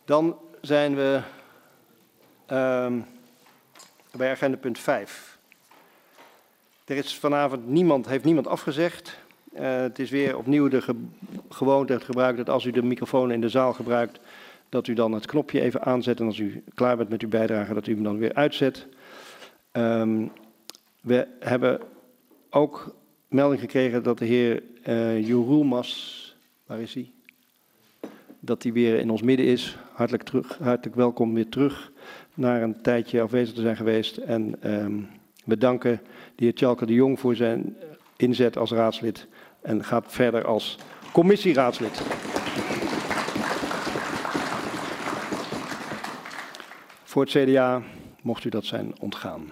Dan zijn we bij agenda punt 5. Er is vanavond heeft niemand afgezegd. Het is weer opnieuw de gewoonte, het gebruik dat als u de microfoon in de zaal gebruikt, dat u dan het knopje even aanzet en als u klaar bent met uw bijdrage, dat u hem dan weer uitzet. We hebben ook melding gekregen dat de heer Joeroelmas, waar is hij? Dat hij weer in ons midden is. Hartelijk welkom weer terug naar een tijdje afwezig te zijn geweest. En we danken de heer Tjalke de Jong voor zijn inzet als raadslid en gaat verder als commissieraadslid. Voor het CDA mocht u dat zijn ontgaan.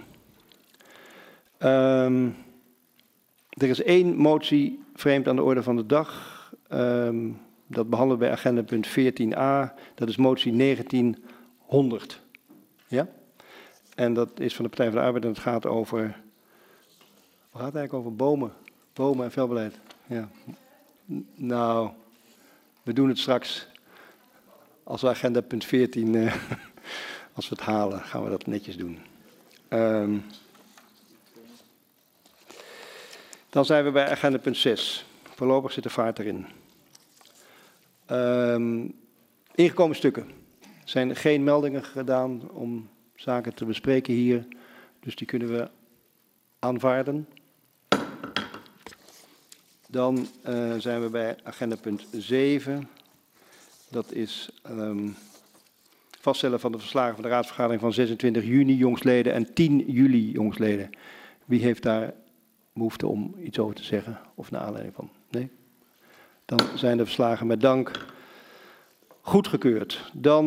Er is 1 motie vreemd aan de orde van de dag. Dat behandelen we bij agenda punt 14a. Dat is motie 1900. Ja? En dat is van de Partij van de Arbeid en het gaat over... Wat gaat het eigenlijk over? Bomen. Bomen en velbeleid. Ja. Nou, we doen het straks. Als we agenda punt 14... als we het halen, gaan we dat netjes doen. Dan zijn we bij agenda punt 6. Voorlopig zit de vaart erin. Ingekomen stukken. Er zijn geen meldingen gedaan om zaken te bespreken hier. Dus die kunnen we aanvaarden. Dan zijn we bij agenda punt 7. Dat is vaststellen van de verslagen van de raadsvergadering van 26 juni jongsleden en 10 juli jongsleden. Wie heeft daar behoefte om iets over te zeggen of naar aanleiding van? Nee? Dan zijn de verslagen met dank goedgekeurd. Dan